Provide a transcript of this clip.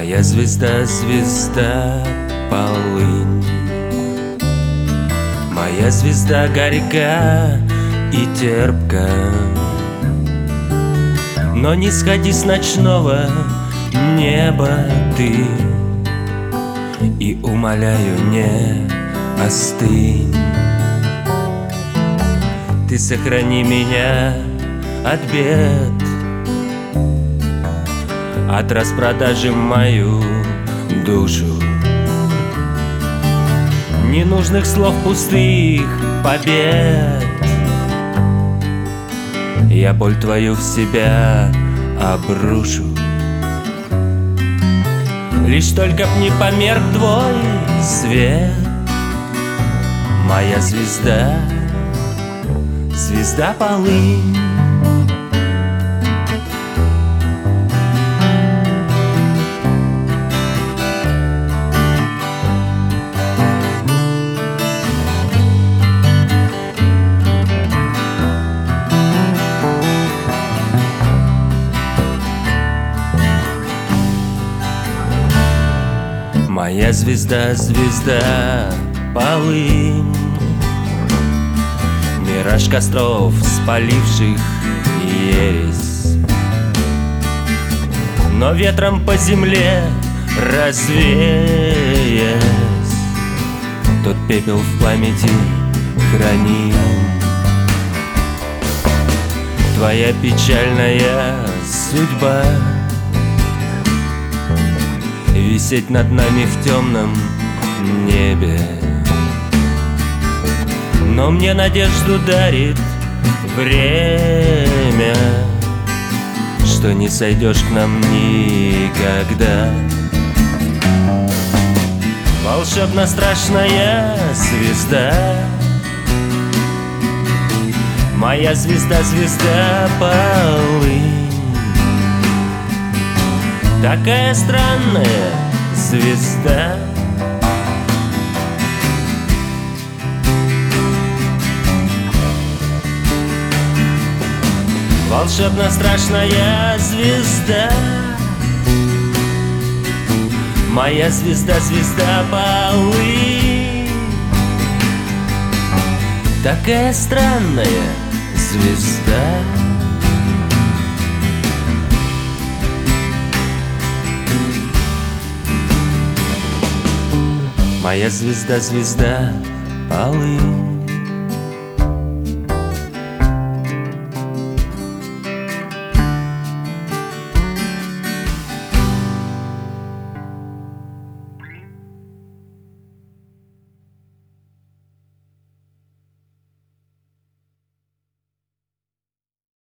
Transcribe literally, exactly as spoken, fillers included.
Моя звезда, звезда, полынь. Моя звезда горька и терпка, но не сходи с ночного неба ты, и умоляю, не остынь. Ты сохрани меня от бед, от распродажи мою душу, ненужных слов, пустых побед. Я боль твою в себя обрушу. Лишь только б не померк твой свет, моя звезда, звезда полынь. Моя звезда, звезда, полынь. Мираж костров, спаливших ересь, но ветром по земле развеясь, тот пепел в памяти храним. Твоя печальная судьба висеть над нами в темном небе, но мне надежду дарит время, что не сойдешь к нам никогда. Волшебно страшная звезда, моя звезда, звезда полынь. Такая странная звезда, волшебно страшная звезда, моя звезда, звезда полынь. Такая странная звезда. Моя звезда, звезда, полынь.